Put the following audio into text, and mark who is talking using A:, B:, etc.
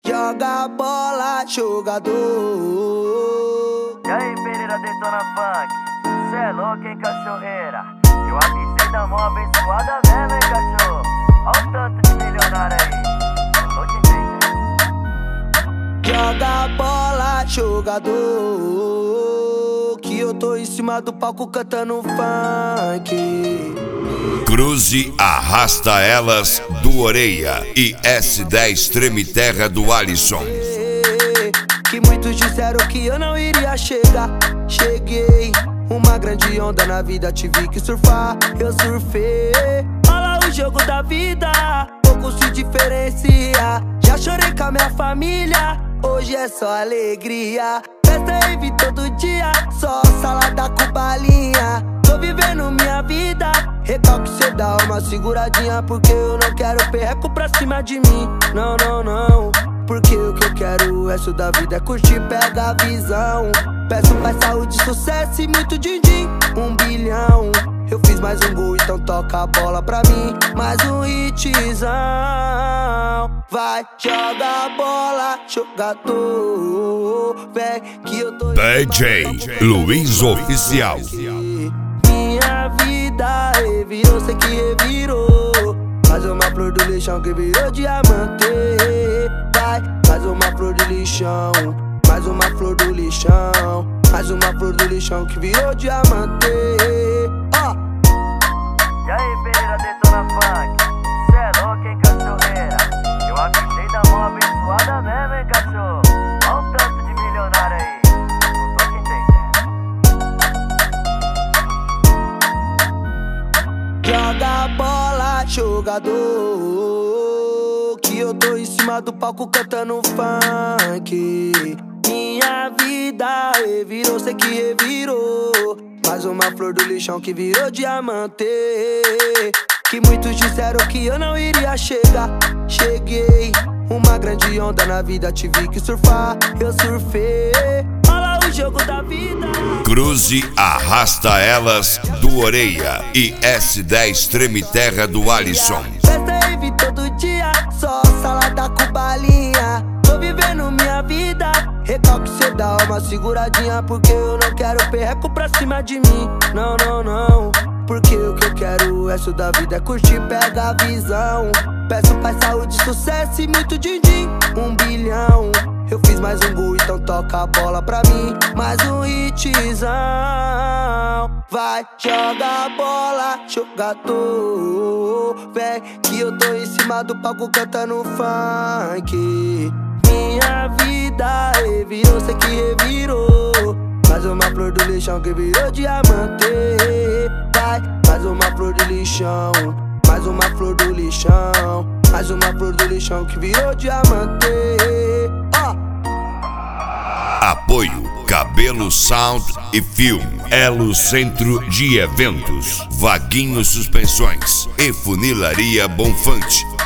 A: Joga bola, jogador.
B: E aí, Pereira Detona Funk, cê é louco, hein, cachorreira? Eu avisei da mão abençoada mesmo, hein, cachorro? Olha o tanto de milionário aí, não tô te entendendo.
A: Joga bola, jogador, que eu tô em cima do palco cantando funk.
C: Cruze Arrasta Elas do Orelha e S10 Treme Terra do Alisson.
A: Que muitos disseram que eu não iria chegar. Cheguei, uma grande onda na vida, tive que surfar, eu surfei. Olha o jogo da vida, pouco se diferencia. Já chorei com a minha família, hoje é só alegria. Festa rave todo dia, só salada com balinha. Tô vivendo minha vida, recalque cê dá uma seguradinha, porque eu não quero perreco pra cima de mim. Não, não, não, porque o que eu quero, o resto da vida é curtir, pega a visão. Peço paz, saúde, sucesso e muito din-din, 1 bilhão. Eu fiz mais um gol, então toca a bola pra mim, mais um hitzão. Vai, joga a bola, jogador, vem que eu tô...
C: DJ Luiz Oficial.
A: Minha vida revirou, sei que revirou. Mais uma flor do lixão que virou diamante. Vai, mais uma flor do lixão, mais uma flor do lixão, mais uma flor do lixão que virou diamante.
B: E aí, Pereira Detona Funk, cê é louco, hein, cachorreira? Eu avisei da mão abençoada mesmo, hein, cachorro? Olha o tanto de milionário aí, não tô te entendendo.
A: Joga bola, jogador, que eu tô em cima do palco cantando funk. Minha vida revirou, sei que revirou. Mais uma flor do lixão que virou diamante. Que muitos disseram que eu não iria chegar. Cheguei, uma grande onda na vida, tive que surfar, eu surfei. Olha o jogo da vida.
C: Cruze Arrasta Elas do Orelha e S10 Treme Terra do Alisson.
A: Festa rave todo dia, só salada com balinha. Tô vivendo minha vida, recalque cê dá uma seguradinha, porque eu não quero perreco pra cima de mim. Não, não, não, porque o que eu quero, o resto da vida é curtir, pega a visão. Peço paz, saúde, sucesso e muito din-din, 1 bilhão. Eu fiz mais um gol, então toca a bola pra mim, mais um hitzão. Vai, joga a bola, jogador, vem que eu tô em cima do palco cantando funk. Minha vida revirou, sei que revirou. Mais uma flor do lixão que virou diamante. Vai, mais uma flor do lixão, mais uma flor do lixão, mais uma flor do lixão que virou diamante.
C: Apoio Cabelo Sound e Filme, Elo Centro de Eventos, Vaguinho Suspensões e Funilaria Bonfante.